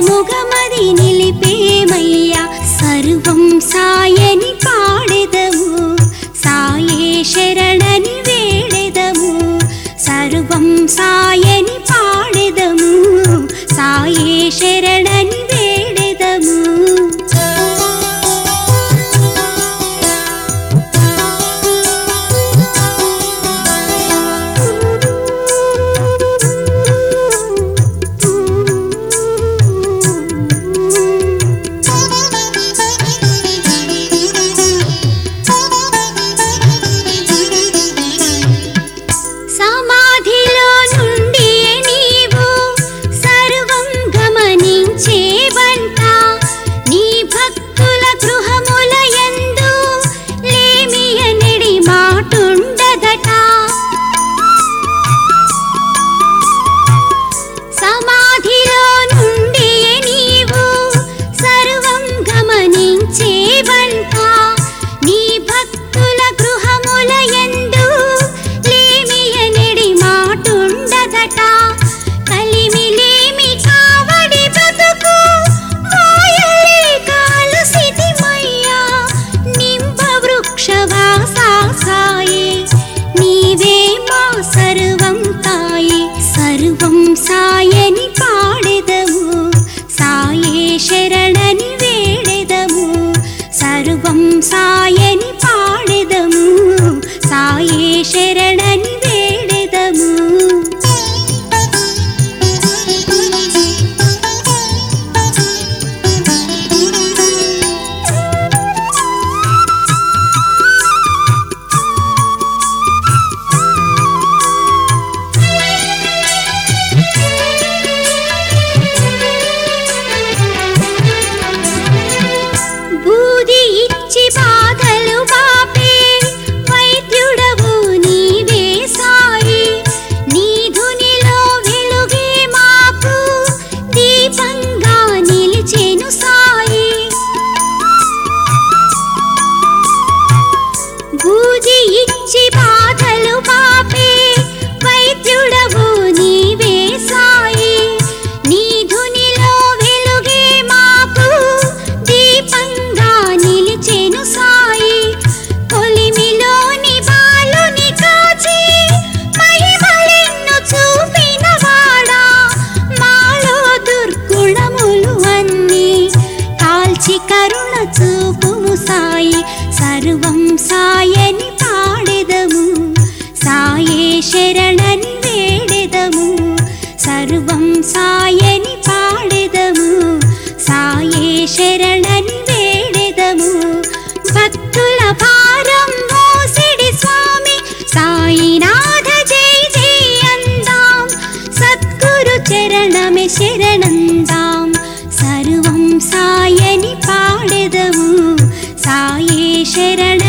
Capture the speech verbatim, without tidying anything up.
స్థిరముగమది నిలిపేమయ్యా సర్వం సాయని పాడెదము సాయే శరణని వేడెదము సర్వం సాయని పాడెదము సాయే శరణని వేడెదము సమాధిలో నుండి నీవు సర్వం గమనించేవంట నీ భక్తుల గృహముల యందు లేమియనెడి మాటుండదట సమాధిలో నుండి నీవు సర్వం గమనించేవంట నీ భక్తుల గృహముల యందు లేమియనెడి మాటుండదట కలిమిలేమి కావడి బ్రతుకు మోయలే కాలసితిమయ్యా నింబ వృక్షవాసా సాయే నీవే మా సర్వం తాయే సర్వం సాయని పాడెదము సాయే శరణని వేడెదము సర్వం సాయని పాడెదము సాయే శరణని వేడెదము బూది ఇచ్చి బాధలు బాపే వైద్యుడవు నీవే సాయి నీ ధునిలో వెలుగే మాకు దీపంగా నిలిచెను సాయి బూది ఇచ్చి బాధలు బాపే వైద్యుడవు నీవే సాయి నీ ధునిలో వెలుగే మాకు దీపంగా నిలిచెను సాయి కొలిమిలోని బాలుని కాచి మహిమలెన్ను చూపినవాడా మాలో దుర్గుణములు అన్నీ కాల్చి కరుణ చూపుము సాయి సర్వం సాయని పాడెదము సాయే శరణని వేడెదము సర్వం సాయని పాడెదము సాయే శరణని వేడెదము భక్తుల భారం మోసిడి స్వామి సాయినాథ జై జై అందాం సద్గురు చరణమే శరణందాం సర్వం సాయని పాడెదము సాయే శరణ